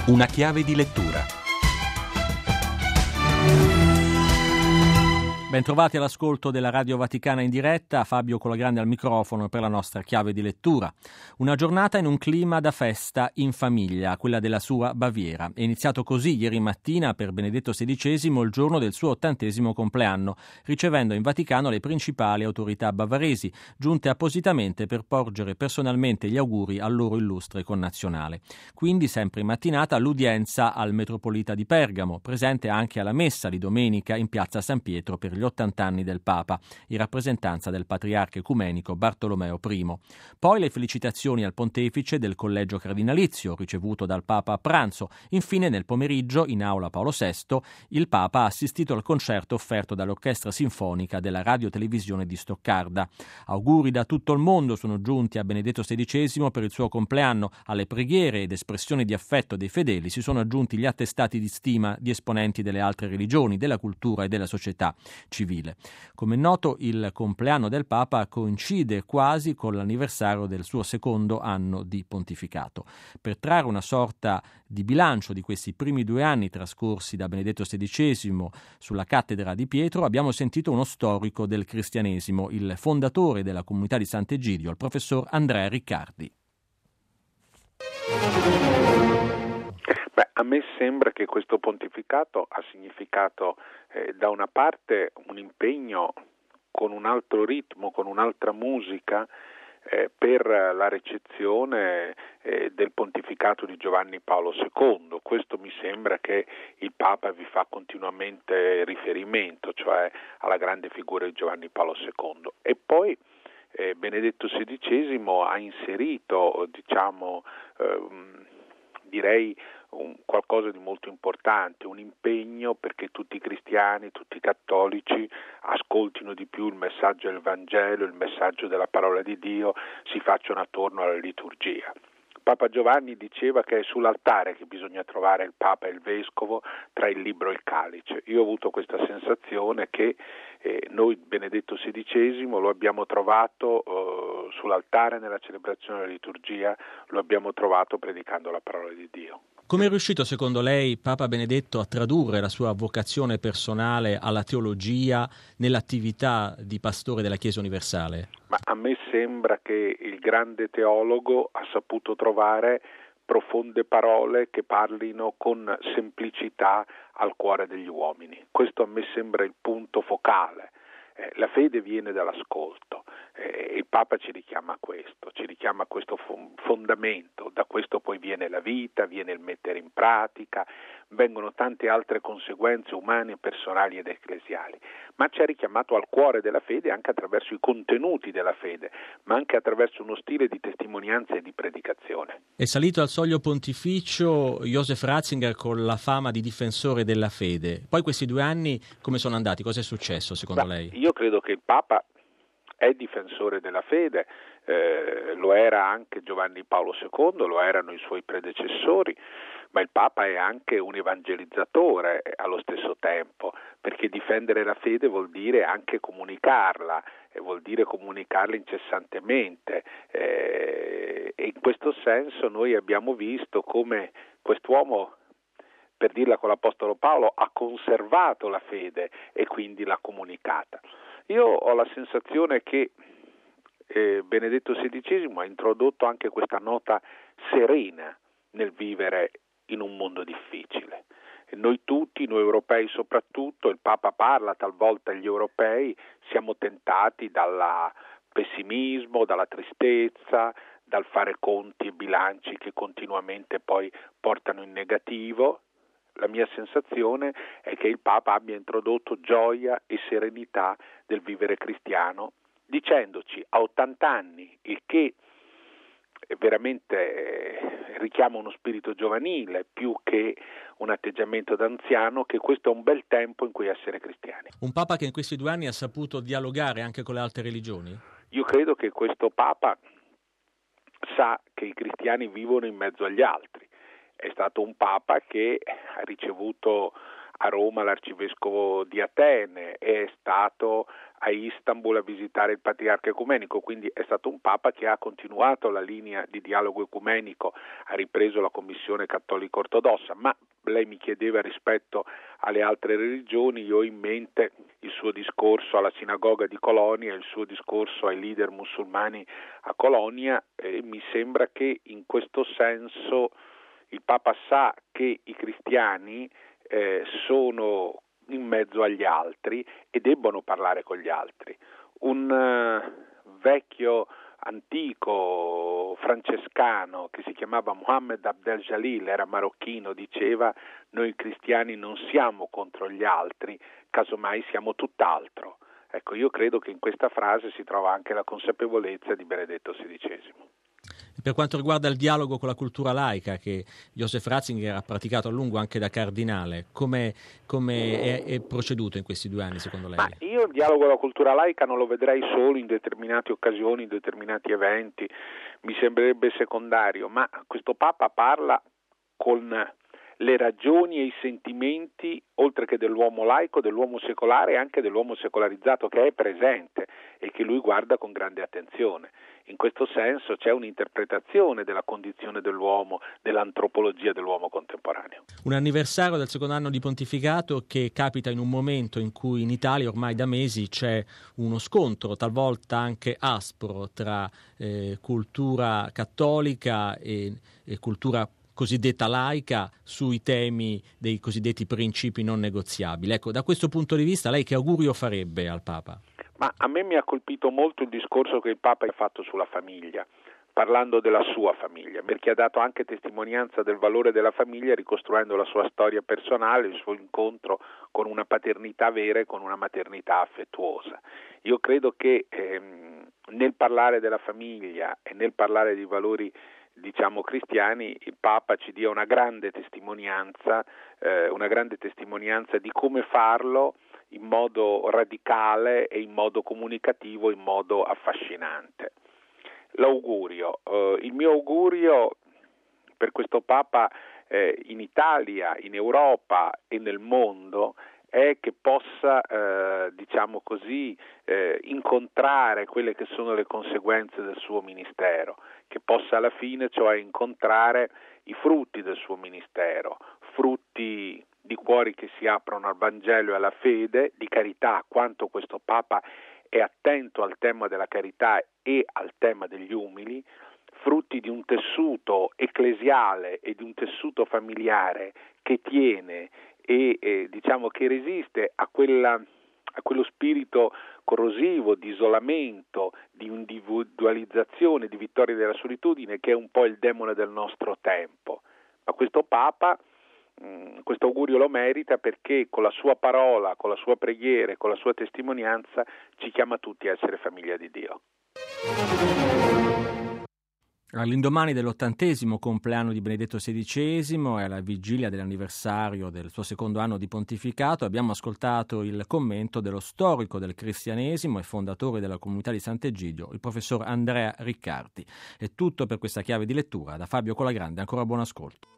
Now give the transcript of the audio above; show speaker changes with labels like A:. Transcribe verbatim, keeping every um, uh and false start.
A: Una chiave di lettura. Bentrovati all'ascolto della Radio Vaticana in diretta, Fabio Colagrande al microfono per la nostra chiave di lettura. Una giornata in un clima da festa in famiglia, quella della sua Baviera. È iniziato così ieri mattina per Benedetto sedicesimo il giorno del suo ottantesimo compleanno, ricevendo in Vaticano le principali autorità bavaresi, giunte appositamente per porgere personalmente gli auguri al loro illustre connazionale. Quindi sempre in mattinata l'udienza al metropolita di Pergamo, presente anche alla messa di domenica in piazza San Pietro per gli ottanta anni del Papa, in rappresentanza del patriarca ecumenico Bartolomeo I. Poi le felicitazioni al pontefice del collegio cardinalizio ricevuto dal Papa a pranzo. Infine nel pomeriggio in aula Paolo sesto il Papa ha assistito al concerto offerto dall'orchestra sinfonica della radiotelevisione di Stoccarda. Auguri da tutto il mondo sono giunti a Benedetto sedicesimo per il suo compleanno. Alle preghiere ed espressioni di affetto dei fedeli si sono aggiunti gli attestati di stima di esponenti delle altre religioni, della cultura e della società civile. Come è noto, il compleanno del Papa coincide quasi con l'anniversario del suo secondo anno di pontificato. Per trarre una sorta di bilancio di questi primi due anni trascorsi da Benedetto sedicesimo sulla cattedra di Pietro, abbiamo sentito uno storico del cristianesimo, il fondatore della comunità di Sant'Egidio, il professor Andrea Riccardi.
B: Beh, a me sembra che questo pontificato ha significato eh, da una parte un impegno con un altro ritmo, con un'altra musica eh, per la recezione eh, del pontificato di Giovanni Paolo secondo. Questo mi sembra che il Papa vi fa continuamente riferimento, cioè alla grande figura di Giovanni Paolo secondo. E poi eh, Benedetto sedicesimo ha inserito, diciamo, ehm, direi un qualcosa di molto importante, un impegno perché tutti i cristiani, tutti i cattolici ascoltino di più il messaggio del Vangelo, il messaggio della parola di Dio, si facciano attorno alla liturgia. Papa Giovanni diceva che è sull'altare che bisogna trovare il Papa e il Vescovo, tra il libro e il calice. Io ho avuto questa sensazione che eh, noi Benedetto sedicesimo lo abbiamo trovato eh, sull'altare nella celebrazione della liturgia, lo abbiamo trovato predicando la parola di Dio.
A: Come è riuscito secondo lei Papa Benedetto a tradurre la sua vocazione personale alla teologia nell'attività di pastore della Chiesa universale?
B: Ma a me sembra che il grande teologo ha saputo trovare profonde parole che parlino con semplicità al cuore degli uomini. Questo a me sembra il punto focale. Eh, la fede viene dall'ascolto. Eh, il Papa ci richiama a questo, ci richiama a questo fondamento, da questo poi viene la vita, viene il mettere in pratica, vengono tante altre conseguenze umane, personali ed ecclesiali, ma ci ha richiamato al cuore della fede anche attraverso i contenuti della fede, ma anche attraverso uno stile di testimonianza e di predicazione.
A: È salito al soglio pontificio Joseph Ratzinger con la fama di difensore della fede. Poi questi due anni come sono andati? Cosa è successo secondo
B: Beh,
A: lei?
B: Io credo che il Papa è difensore della fede, eh, lo era anche Giovanni Paolo secondo, lo erano i suoi predecessori, ma il Papa è anche un evangelizzatore allo stesso tempo, perché difendere la fede vuol dire anche comunicarla, e vuol dire comunicarla incessantemente, eh, e in questo senso noi abbiamo visto come quest'uomo, per dirla con l'Apostolo Paolo, ha conservato la fede e quindi l'ha comunicata. Io ho la sensazione che eh, Benedetto sedicesimo ha introdotto anche questa nota serena nel vivere in un mondo difficile. E noi tutti, noi europei soprattutto, il Papa parla talvolta agli europei, siamo tentati dal pessimismo, dalla tristezza, dal fare conti e bilanci che continuamente poi portano in negativo. La mia sensazione è che il Papa abbia introdotto gioia e serenità del vivere cristiano, dicendoci a ottanta anni, il che veramente eh, richiama uno spirito giovanile più che un atteggiamento d'anziano, che questo è un bel tempo in cui essere cristiani.
A: Un Papa che in questi due anni ha saputo dialogare anche con le altre religioni?
B: Io credo che questo Papa sa che i cristiani vivono in mezzo agli altri. È stato un Papa che ha ricevuto a Roma l'arcivescovo di Atene, è stato a Istanbul a visitare il patriarca ecumenico, quindi è stato un papa che ha continuato la linea di dialogo ecumenico, ha ripreso la Commissione Cattolica Ortodossa, ma lei mi chiedeva rispetto alle altre religioni, io ho in mente il suo discorso alla sinagoga di Colonia, il suo discorso ai leader musulmani a Colonia, e mi sembra che in questo senso il Papa sa che i cristiani eh, sono in mezzo agli altri e debbono parlare con gli altri. Un uh, vecchio antico francescano che si chiamava Mohammed Abdel Jalil, era marocchino, diceva: noi cristiani non siamo contro gli altri, casomai siamo tutt'altro. Ecco, io credo che in questa frase si trova anche la consapevolezza di Benedetto sedicesimo.
A: Per quanto riguarda il dialogo con la cultura laica che Joseph Ratzinger ha praticato a lungo anche da cardinale, come è, è proceduto in questi due anni secondo lei?
B: Ma io il dialogo con la cultura laica non lo vedrei solo in determinate occasioni, in determinati eventi, mi sembrerebbe secondario, ma questo Papa parla con le ragioni e i sentimenti, oltre che dell'uomo laico, dell'uomo secolare e anche dell'uomo secolarizzato che è presente e che lui guarda con grande attenzione. In questo senso c'è un'interpretazione della condizione dell'uomo, dell'antropologia dell'uomo contemporaneo.
A: Un anniversario del secondo anno di pontificato che capita in un momento in cui in Italia ormai da mesi c'è uno scontro, talvolta anche aspro, tra eh, cultura cattolica e, e cultura cosiddetta laica sui temi dei cosiddetti principi non negoziabili. Ecco, da questo punto di vista lei che augurio farebbe al Papa?
B: Ma a me mi ha colpito molto il discorso che il Papa ha fatto sulla famiglia, parlando della sua famiglia, perché ha dato anche testimonianza del valore della famiglia ricostruendo la sua storia personale, il suo incontro con una paternità vera e con una maternità affettuosa. Io credo che ehm, nel parlare della famiglia e nel parlare di valori diciamo cristiani, il Papa ci dia una grande testimonianza, eh, una grande testimonianza di come farlo in modo radicale e in modo comunicativo, in modo affascinante. L'augurio, eh, il mio augurio per questo Papa eh, in Italia, in Europa e nel mondo è che possa, eh, diciamo così, eh, incontrare quelle che sono le conseguenze del suo ministero, che possa alla fine, cioè, incontrare i frutti del suo ministero, frutti di cuori che si aprono al Vangelo e alla fede, di carità, quanto questo Papa è attento al tema della carità e al tema degli umili, frutti di un tessuto ecclesiale e di un tessuto familiare che tiene e eh, diciamo che resiste a quella a quello spirito corrosivo di isolamento, di individualizzazione, di vittoria della solitudine che è un po' il demone del nostro tempo. Ma questo Papa mh, questo augurio lo merita perché con la sua parola, con la sua preghiera, con la sua testimonianza ci chiama tutti a essere famiglia di Dio.
A: All'indomani dell'ottantesimo compleanno di Benedetto sedicesimo e alla vigilia dell'anniversario del suo secondo anno di pontificato abbiamo ascoltato il commento dello storico del cristianesimo e fondatore della comunità di Sant'Egidio, il professor Andrea Riccardi. È tutto per questa chiave di lettura. Da Fabio Colagrande, ancora buon ascolto.